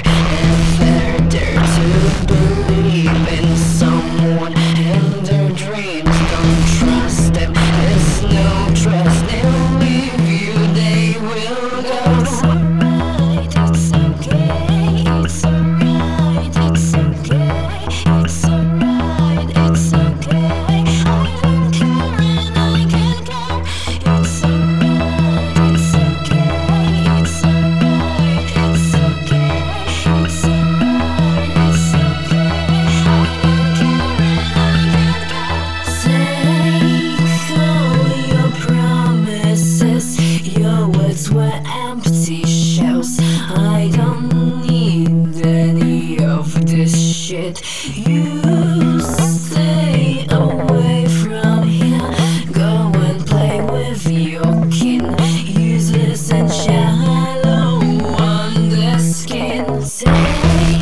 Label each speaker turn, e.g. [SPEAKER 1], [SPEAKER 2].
[SPEAKER 1] If they're dare to believe in someone and their dreams, don't trust them. There's no trust. They'll leave you, they will go.
[SPEAKER 2] It's alright, it's okay, it's alright, it's okay, it's alright, it's okay. I don't care and I can't care. It's alright, it's okay, it's alright, it's okay, it's alright, it's okay. I don't care and I can't care. Take all your promises, your words were empty shells. I don't need any of this shit. You stay away from here. Go and play with your kin. Useless and shallow on the skin. Take